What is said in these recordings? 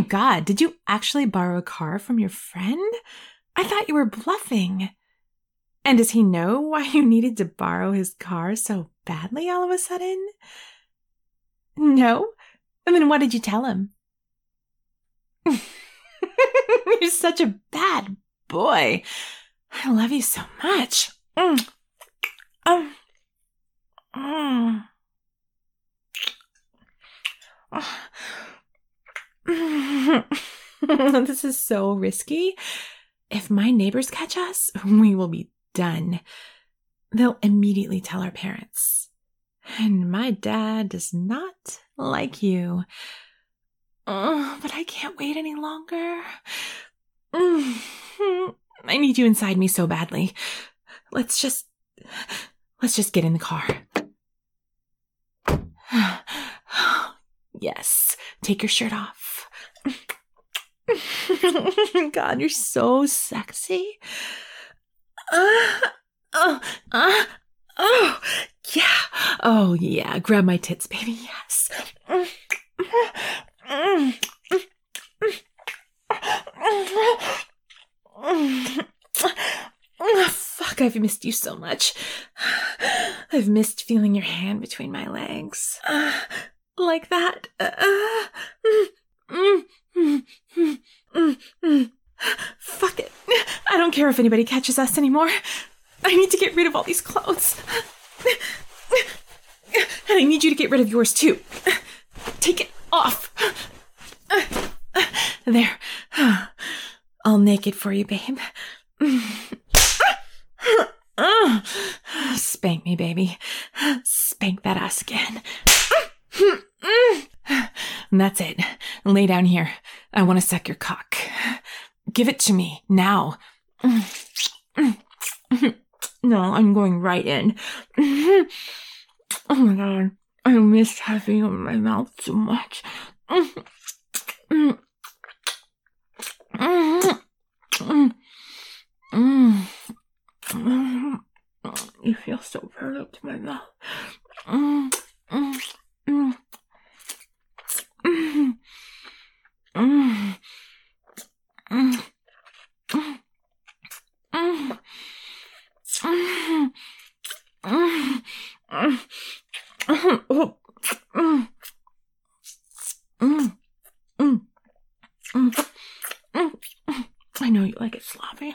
God, did you actually borrow a car from your friend? I thought you were bluffing. And does he know why you needed to borrow his car so badly all of a sudden? No? And then what did you tell him? You're such a bad boy. I love you so much. This is so risky. If my neighbors catch us, we will be done. They'll immediately tell our parents. And my dad does not like you. But I can't wait any longer. I need you inside me so badly. Let's just get in the car. Yes, take your shirt off. God, you're so sexy. Yeah. Oh, yeah. Grab my tits, baby. Yes. Fuck, I've missed you so much. I've missed feeling your hand between my legs. Like that. Fuck it. I don't care if anybody catches us anymore. I need to get rid of all these clothes. And I need you to get rid of yours too. Take it off. There. All naked for you, babe. Spank me, baby. Spank that ass again. And that's it. Lay down here. I want to suck your cock. Give it to me, now. No, I'm going right in. Oh my God. I miss having you in my mouth so much. You feel so perfect in my mouth. I know you like it sloppy.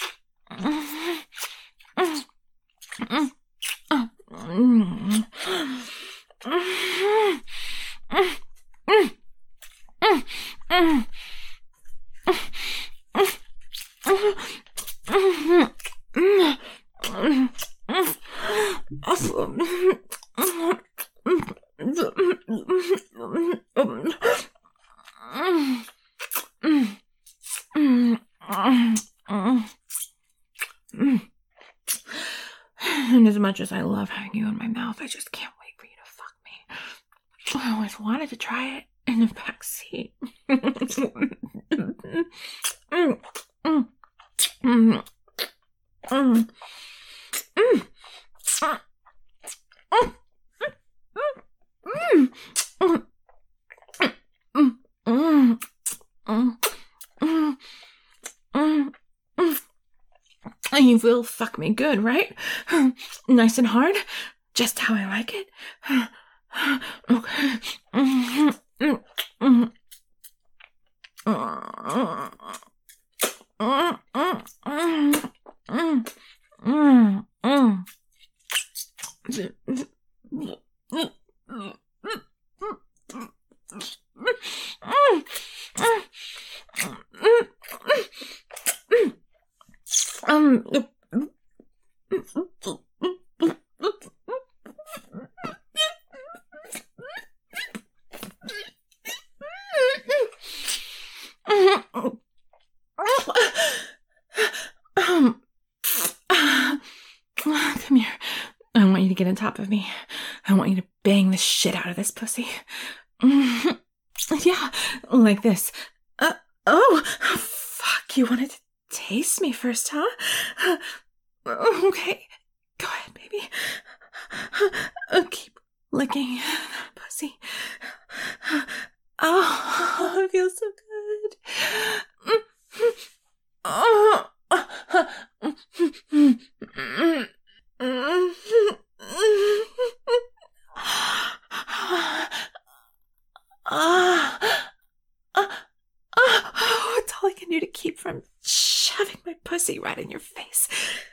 And as much as I love having you in my mouth, I just can't wait for you to fuck me. I always wanted to try it in the backseat. You will fuck me good, right? Nice and hard? Just how I like it? Okay. Come here. I want you to get on top of me. I want you to bang the shit out of this pussy. Yeah, like this. Oh, fuck, you wanted to taste me first, huh? Okay, go ahead, baby. Keep licking that pussy. Oh, it feels so good. pussy right in your face.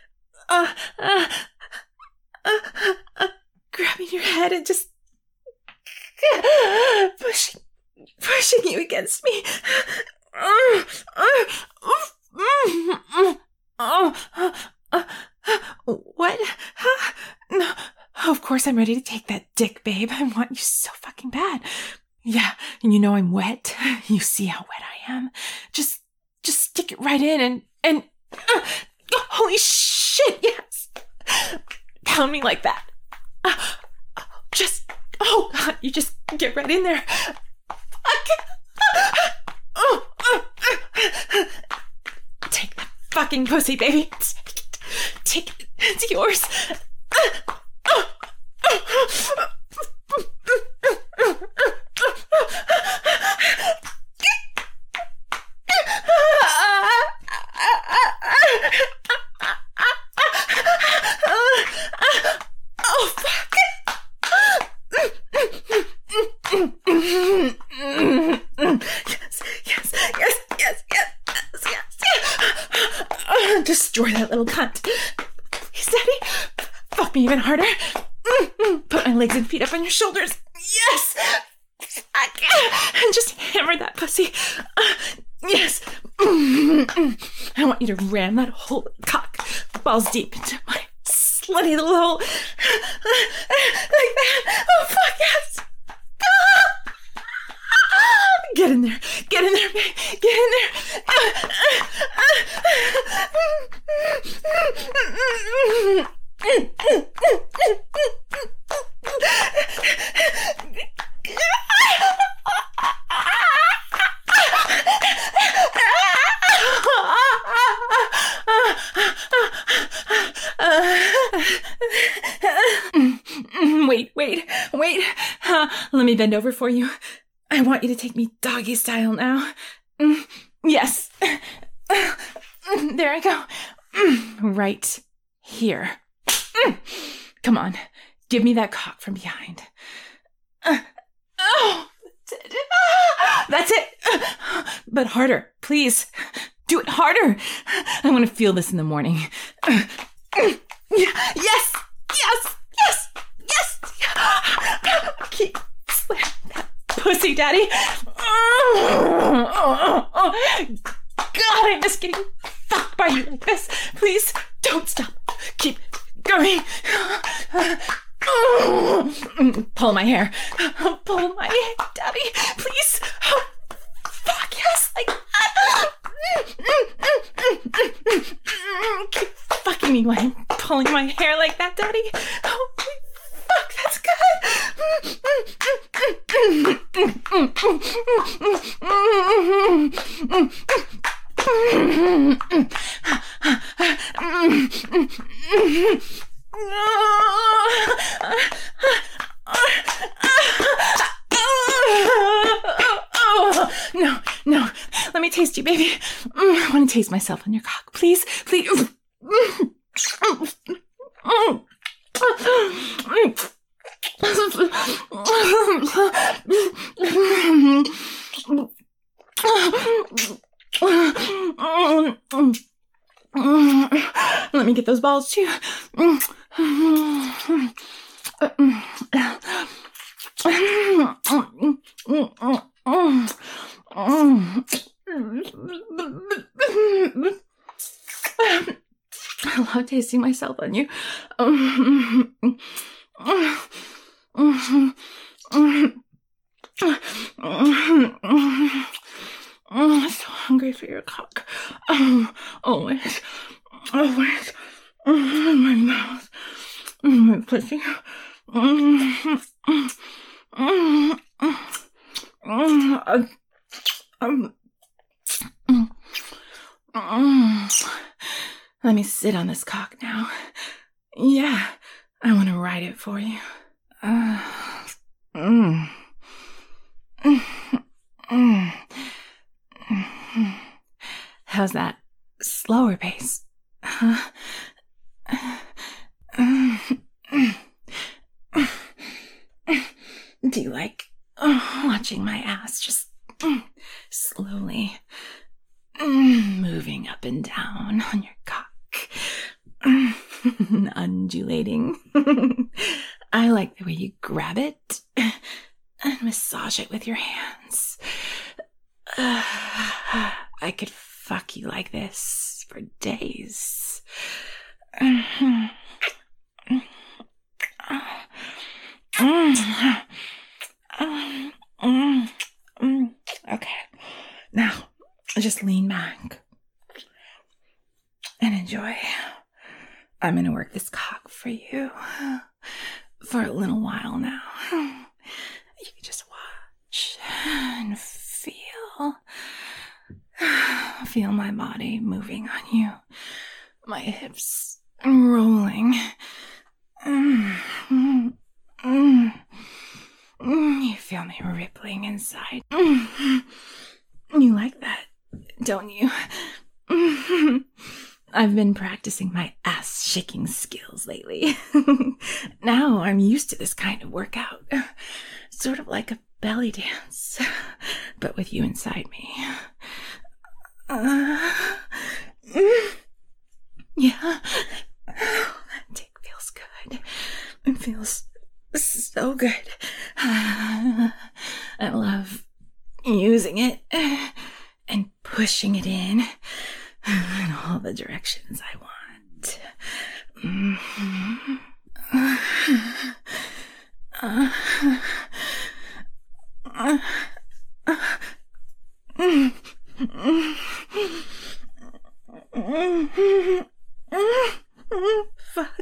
Grabbing your head and just pushing you against me. What? No. Of course I'm ready to take that dick, babe. I want you so fucking bad. Yeah, and you know I'm wet. You see how wet I am. Just stick it right in and holy shit, yes. Pound me like that. Oh God, you just get right in there. Take that fucking pussy, baby. Take it. It's yours. Oh, fuck. Yes. Destroy that little cunt. Please, Daddy. Fuck me even harder. Put my legs and feet up on your shoulders. Yes. And just hammer that pussy. Yes. I want you to ram that whole cock balls deep into my slutty little hole. Like that. Oh, fuck, yes. Get in there. Get in there, babe. Get in Wait. Let me bend over for you. I want you to take me doggy style now. Yes. There I go. Right here. Come on. Give me that cock from behind. That's it. But harder, please. Do it harder. I want to feel this in the morning. Yes. Keep slamming that pussy, Daddy. God, I miss getting fucked by you like this. Please, don't stop. Keep going. Pull my hair. Pull my hair, Daddy. Please. Oh, fuck, yes. Like that. Keep fucking me while I'm pulling my hair like that, Daddy. Oh, fuck, that's good. No. Let me taste you, baby. I want to taste myself on your cock. Please. Let me get those balls too. I love tasting myself on you. I'm so hungry for your cock. Always. My mouth. My pussy. Let me sit on this cock now. Yeah, I want to ride it for you. How's that slower pace? Huh? Do you like watching my ass just slowly moving up and down on your cock. Undulating. I like the way you grab it and massage it with your hands. I could fuck you like this for days. Okay, now just lean back and enjoy. I'm gonna work this cock for you for a little while now. You can just watch and feel my body moving on you, my hips rolling. You feel me rippling inside. You like that, don't you? I've been practicing my ass-shaking skills lately. Now I'm used to this kind of workout. Sort of like a belly dance, but with you inside me. Yeah. That dick feels good. It feels so good. I love using it and pushing it in all the directions I want. Fuck.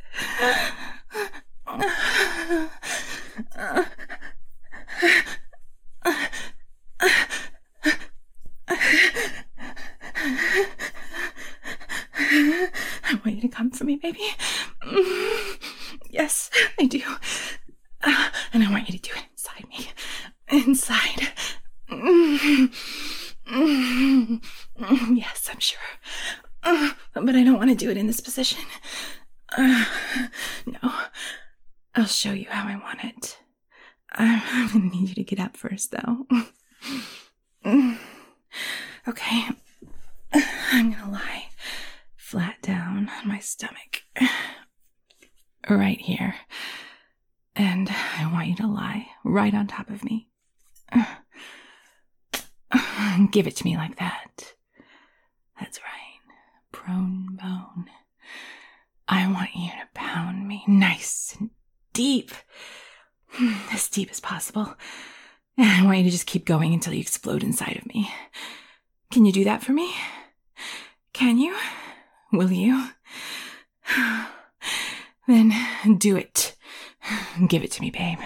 I want you to come for me, baby. Yes, I do. And I want you to do it inside me. Inside. Yes, I'm sure. But I don't want to do it in this position. No. I'll show you how I want it. I'm going to need you to get up first, though. Okay. I'm going to lie flat down on my stomach. Right here. And I want you to lie right on top of me. Give it to me like that. That's right. Prone bone. I want you to pound me nice and deep. As deep as possible. And I want you to just keep going until you explode inside of me. Can you do that for me? Can you? Will you? Then do it. Give it to me, babe.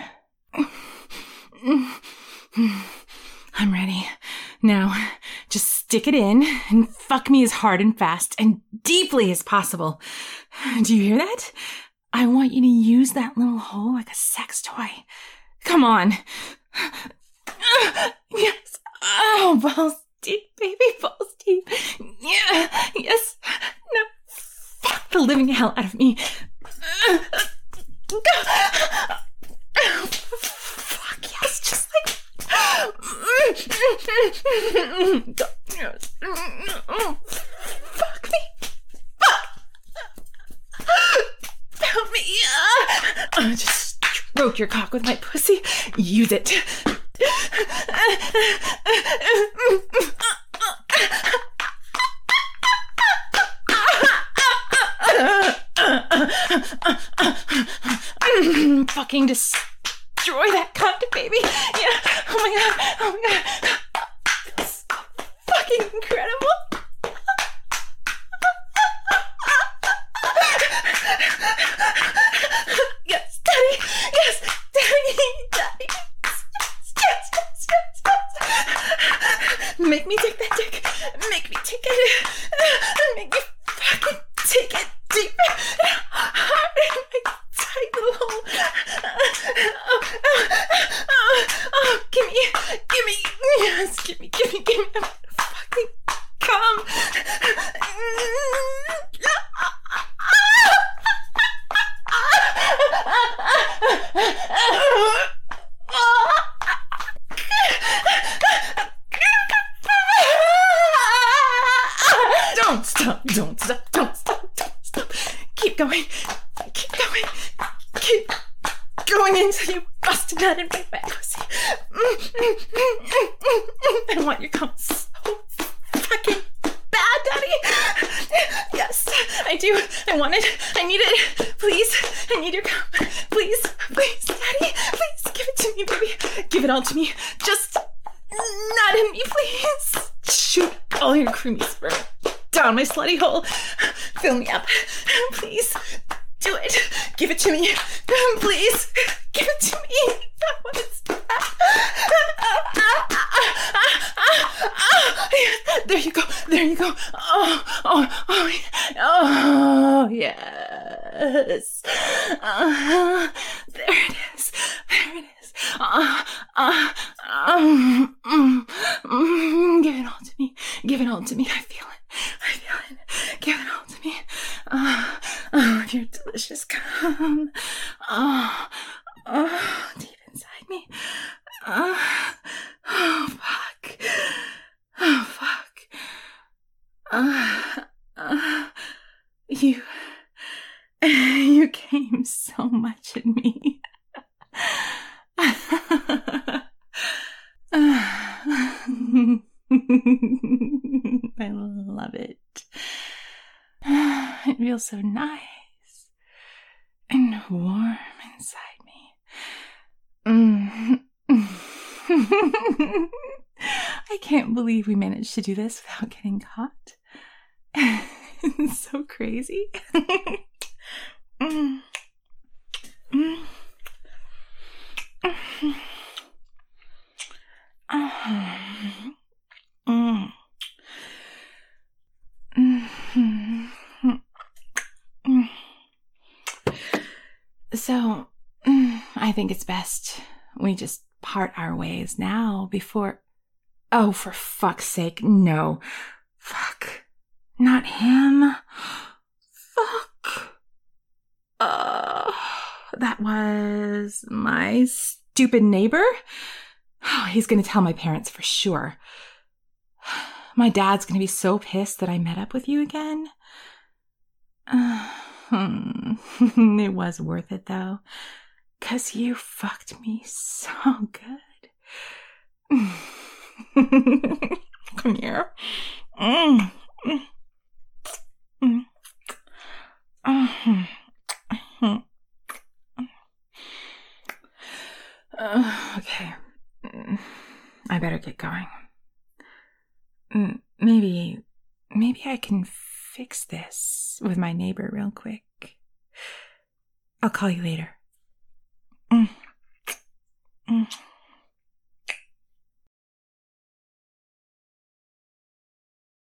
I'm ready. Now, just stick it in and fuck me as hard and fast and deeply as possible. Do you hear that? I want you to use that little hole like a sex toy. Come on. Yes. Oh, balls deep, baby, balls deep. Yeah. Yes. No. Fuck the living hell out of me. Fuck yes, just like. Fuck me. Fuck. Help me. Just stroke your cock with my pussy. Use it. Fucking destroy that cock, baby. Yeah. Oh my god. Oh my god. It's so fucking incredible. Yes, daddy. Yes, daddy. Daddy. Yes. Make me take that dick. Make me take it. Make me fucking take it deep and hard in my tight little hole. Oh, give me. Yes, give me. I'm gonna fucking come. Don't stop, don't stop, don't stop. Keep going, keep going, keep going until you bust a nut in my wet pussy. I want your cum so fucking bad, Daddy. Yes, I do. I want it. I need it. Please, I need your cum. Please, please, Daddy. Please, give it to me, baby. Give it all to me. Just nut in me, please. Shoot all your creamy sperm down my slutty hole. Fill me up. Please, do it. Give it to me. Please, give it to me. I want it so bad. There you go. There you go. Oh, yes. There it is. There it is. Give it all to me. Give it all to me. I feel it. I feel it. Give it all to me. Your delicious cum. Deep inside me. Fuck. Oh, fuck. You came so much in me. I love it. It feels so nice and warm inside me. I can't believe we managed to do this without getting caught. It's so crazy. So, I think it's best we just part our ways now before... Oh, for fuck's sake, no. Fuck. Not him. Fuck. That was my stupid neighbor? Oh, he's gonna tell my parents for sure. My dad's gonna be so pissed that I met up with you again. It was worth it, though. 'Cause you fucked me so good. Come here. Okay. I better get going. Maybe I can fix this with my neighbor real quick. I'll call you later.